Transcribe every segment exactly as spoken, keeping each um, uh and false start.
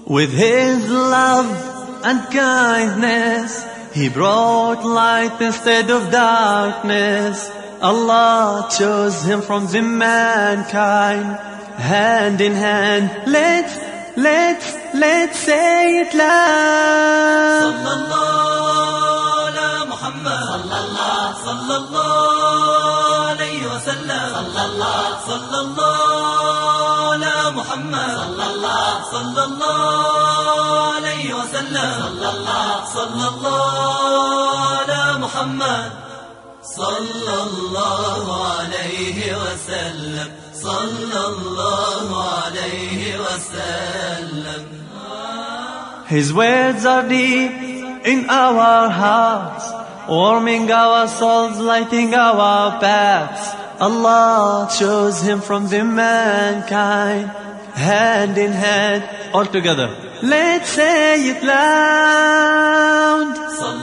With his love and kindness, he brought light instead of darkness. Allah chose him from the mankind. Hand in hand, let's, let's, let's say it loud. Sallallahu ala Muhammad, sallallahu, sallallahu alayhi wa sallam, sallallahu, sallallahu ala Muhammad, sallallahu, sallallahu alayhi wa sallam, sallallahu, sallallahu ala Muhammad, sallallahu alayhi wa sallam, sallallahu alayhi wa sallam. His words are deep in our hearts, warming our souls, lighting our paths. Allah chose him from the mankind. Hand in hand, all together, let's say it loud.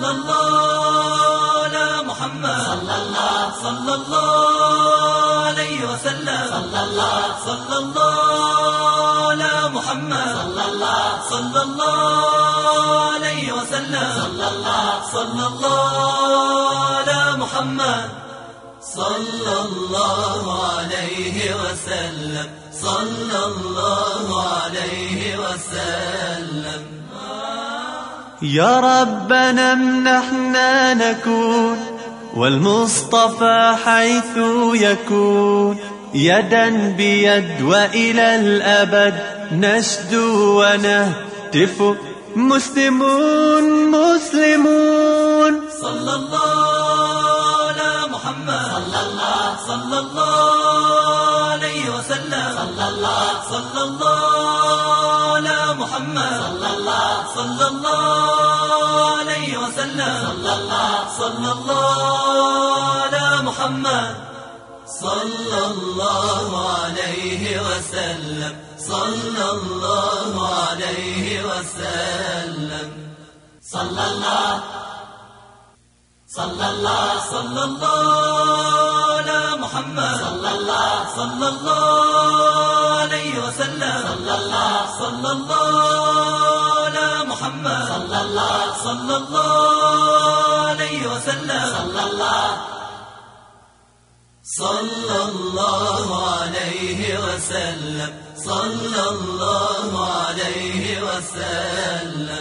Sallallahu ala Muhammad, sallallahu, sallallahu alayhi wa sallam, sallallahu, sallallahu ala Muhammad, sallallahu, sallallahu alayhi wa sallam, sallallahu, sallallahu ala Muhammad, sallallahu alayhi wa sallam, sallallahu alayhi wa sallam. يا ربنا امنحنا نكون والمصطفى حيث يكون يدا بيد وإلى الأبد نشدو ونهتف مسلمون مسلمون. صلى الله على محمد، صلى الله صلى الله عليه وسلم، صلى الله صلى الله على محمد، صلى الله صلى الله عليه وسلم، صلى الله صلى الله على محمد، صلى الله عليه وسلم، صلى الله عليه وسلم، صلى الله صلى الله صلى الله على محمد، صلى الله صلى الله عليه وسلم، صلى الله صلى الله على محمد، صلى الله صلى الله عليه وسلم، صلى الله صلى الله عليه وسلم، صلى الله عليه وسلم.